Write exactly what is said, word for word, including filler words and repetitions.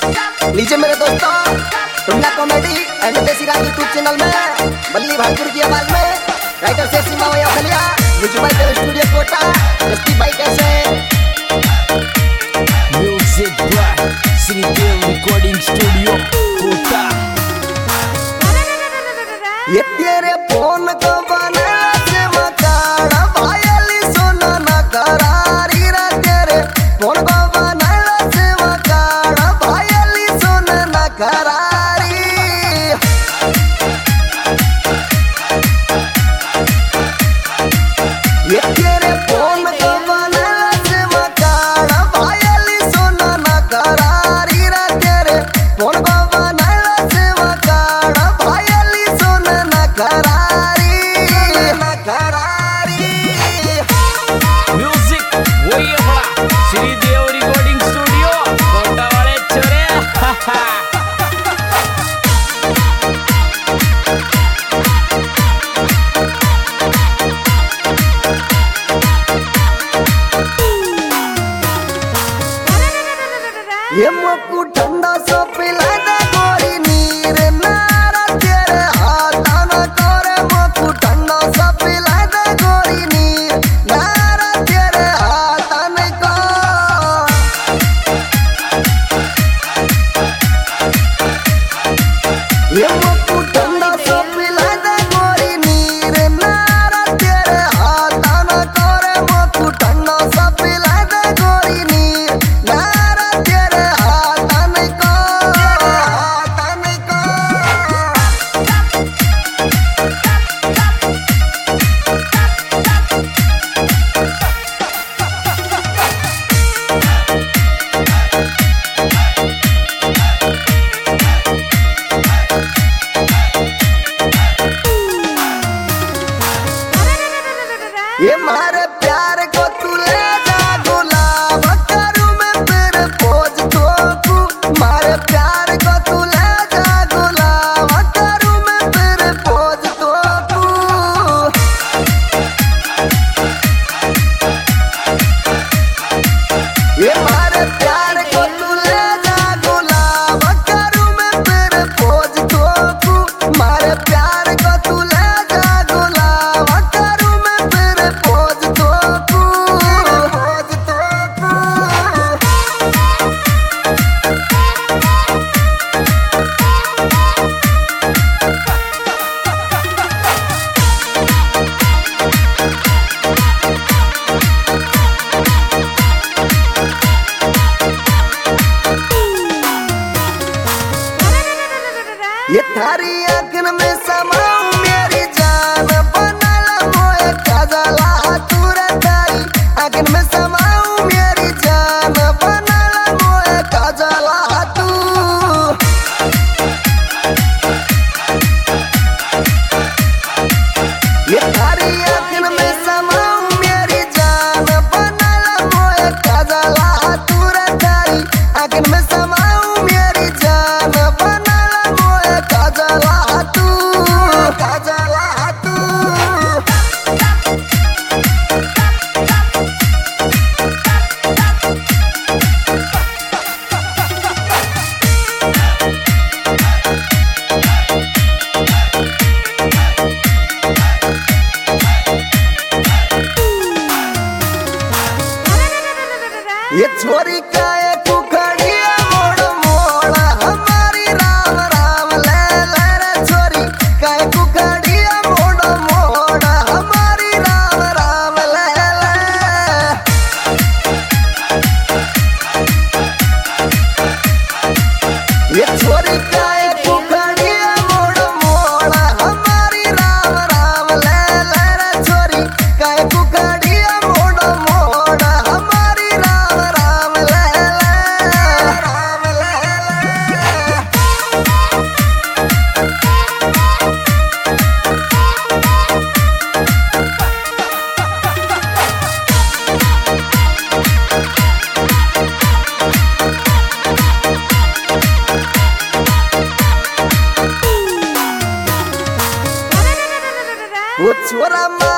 लीजिए मेरे दोस्तों, टुन्ना कॉमेडी एंड देसी राग यूट्यूब चैनल में बल्ली भाईपुर की आवाज में राइटर से सीमा भैया खलिया, music by Dev studio Kota, जस्ती भाई कैसे music by Shridev recording studio Kota. ये तेरे फोन को बना से मकाड़ा भाईली सोना ना करारी रा, तेरे फोन को बना से मकाड़ा भाईली सोना ना करारी। ये तेरे फोन को बना से मकाड़ा भाईली सोना ना करारी रा, तेरे फोन को बना से मकाड़ा भाईली सोना ना करारी ना करारी। म्यूजिक वही अपना श्रीदेव रिकॉर्डिंग स्टूडियो कोटा वाले छोरे। ये मोकू ठंडा सो पिला दे गोरी नीर नारा, तेरे हाथ ना करे मोकू ठंडा सो पिला दे गोरी नीर नारा, तेरे हाथ नहीं को। ये मोकू ठंडा सो पिला दे गोरी नीर नारा, तेरे हाथ ना करे मोकू ठंडा सो पिला दे गोरी नीर नारा, तेरे हाथ नहीं को, हाथ नहीं को। ये मारे प्यार को तू ले जा गुलाब करूं मैं फिर पोज ठोकूं, मारे प्यार को तू ले जा गुलाब करूं मैं फिर पोज ठोकूं। ये मारे प्यार को तू ले जा गुलाब करूं मैं फिर पोज ठोकूं, मारे प्यार को तू ले जा गुलाब करूं मैं फिर पोज ठोकूं, पोज ठोकूं। ये थारी आँखन में समाऊं मेरी जान, बना ला मोए काजला तू रे, थारी आँखन में समाऊं मेरी जान, बना ला मोए काजला तू। ये थारी आँखन में समाऊं मेरी जान, बना ला मोए काजला तू रे, थारी आँखन में समाऊं मेरी जान, बना ला मोए काजला तू, काजला तू। ये छोरी का एक उखड़िया मोड़ मोड़ हमारी राम राम ले ले रे, छोरी का एक उखड़िया मोड़ मोड़ हमारी राम राम ले ले। ये छोरी का एक उखड़िया मोड़ मोड़ हमारी राम राम ले ले रे, छोरी का एक उखड़िया मोड़ मोड़ हमारी राम राम ले ले, राम ले ले। वो छोरा